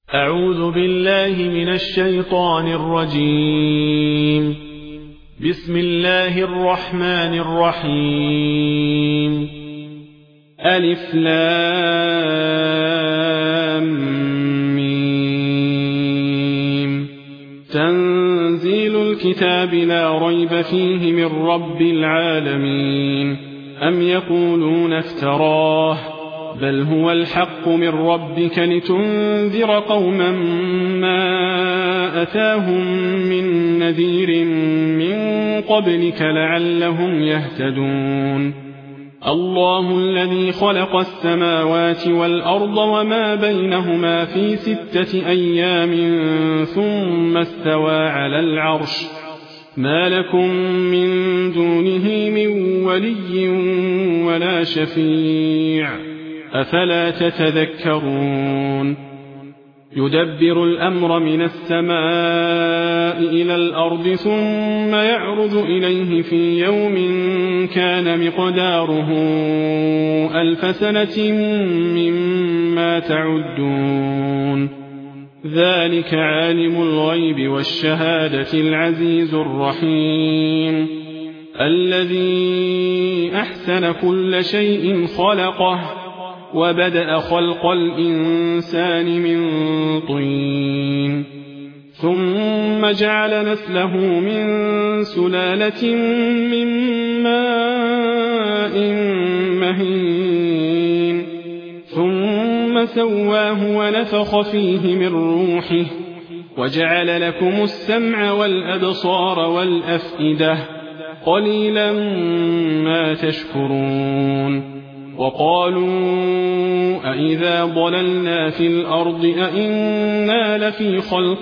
أعوذ بالله من الشيطان الرجيم. بسم الله الرحمن الرحيم. ألف لام ميم. تنزيل الكتاب لا ريب فيه من رب العالمين. أم يقولون افتراه بل هو الحق من ربك لتنذر قوما ما أتاهم من نذير من قبلك لعلهم يهتدون. الله الذي خلق السماوات والأرض وما بينهما في 6 أيام ثم استوى على العرش ما لكم من دونه من ولي ولا شفيع أفلا تتذكرون. يدبر الأمر من السماء إلى الأرض ثم يعرج إليه في يوم كان مقداره 1000 سنة مما تعدون. ذلك عالم الغيب والشهادة العزيز الرحيم الذي أحسن كل شيء خلقه وبدأ خلق الإنسان من طين ثم جعل نسله من سلالة من ماء مهين ثم سواه ونفخ فيه من روحه وجعل لكم السمع والأبصار والأفئدة قليلا ما تشكرون. وقالوا أئذا ضللنا في الأرض أئنا لفي خلق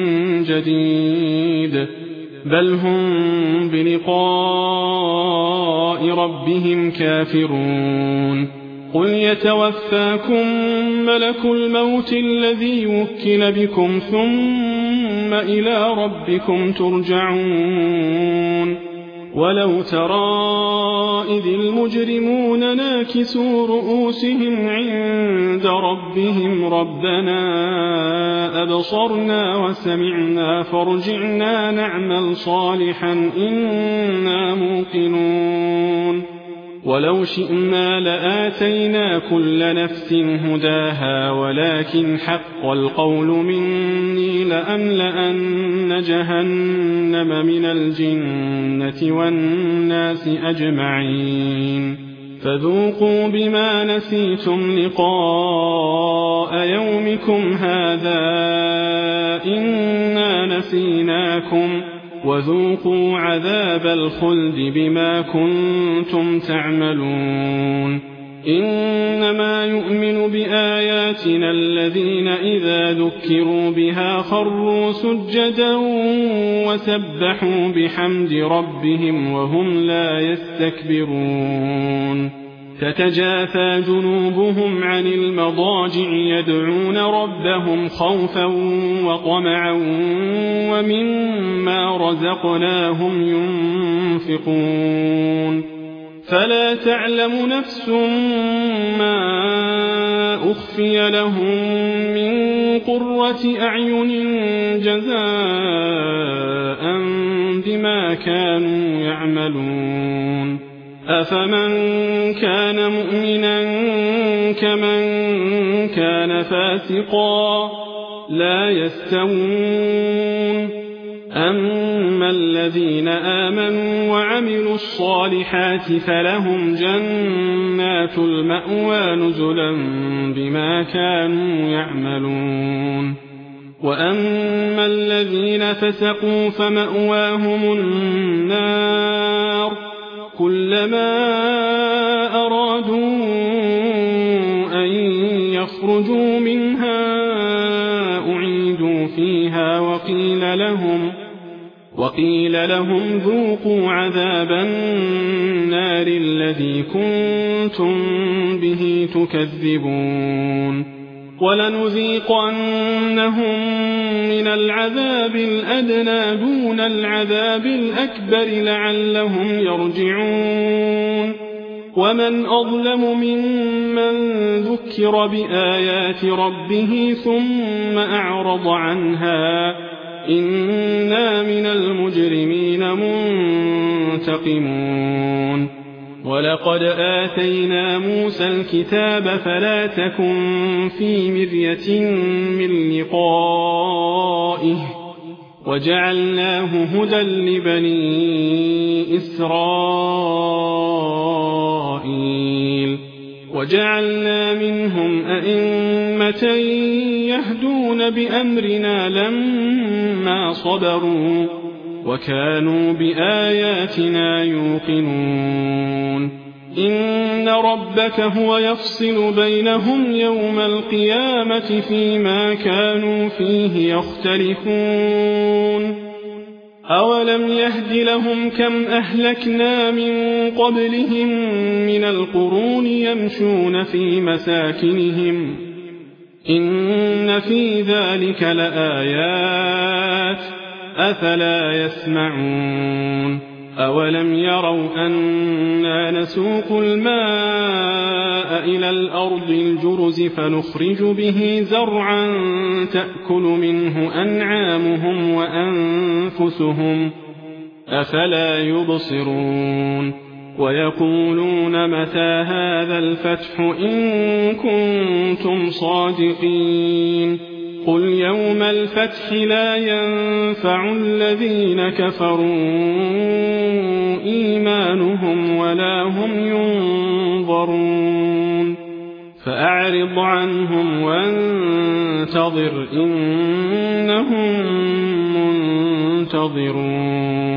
جديد بل هم بلقاء ربهم كافرون. قل يتوفاكم ملك الموت الذي وكل بكم ثم إلى ربكم ترجعون. ولو ترى إذ المجرمون ناكسوا رؤوسهم عند ربهم ربنا أبصرنا وسمعنا فارجعنا نعمل صالحا إنا موقنون. ولو شئنا لآتينا كل نفس هداها ولكن حق القول مني لأملأن جهنم من الجنة والناس أجمعين. فذوقوا بما نسيتم لقاء يومكم هذا إنا نسيناكم وذوقوا عذاب الخلد بما كنتم تعملون. إنما يؤمن بآياتنا الذين إذا ذكروا بها خروا سجدا وسبحوا بحمد ربهم وهم لا يستكبرون. تتجافى جنوبهم عن المضاجع يدعون ربهم خوفا وطمعا ومما رزقناهم ينفقون. فلا تعلم نفس ما أخفي لهم من قرة أعين جزاء بما كانوا يعملون. أفمن كان مؤمنا كمن كان فاسقا لا يستوون. أما الذين آمنوا وعملوا الصالحات فلهم جنات المأوى نزلا بما كانوا يعملون. وأما الذين فسقوا فمأواهم النار كلما أرادوا أن يخرجوا منها أعيدوا فيها وقيل لهم ذوقوا عذاب النار الذي كنتم به تكذبون. ولنذيقنهم من العذاب الأدنى دون العذاب الأكبر لعلهم يرجعون. ومن أظلم ممن ذكر بآيات ربه ثم أعرض عنها إنا من المجرمين منتقمون ولقد آتينا موسى الكتاب فلا تكن في مرية من لقائه وجعلناه هدى لبني إسرائيل وجعلنا منهم أئمة يهدون بأمرنا لما صبروا وكانوا بآياتنا يوقنون إن ربك هو يفصل بينهم يوم القيامة فيما كانوا فيه يختلفون أولم يهد لهم كم أهلكنا من قبلهم من القرون يمشون في مساكنهم إن في ذلك لآيات أفلا يسمعون أولم يروا أنا نسوق الماء إلى الأرض الجرز فنخرج به زرعا تأكل منه أنعامهم وأنفسهم أفلا يبصرون ويقولون متى هذا الفتح إن كنتم صادقين قل يوم الفتح لا ينفع الذين كفروا إيمانهم ولا هم ينظرون فأعرض عنهم وانتظر إنهم منتظرون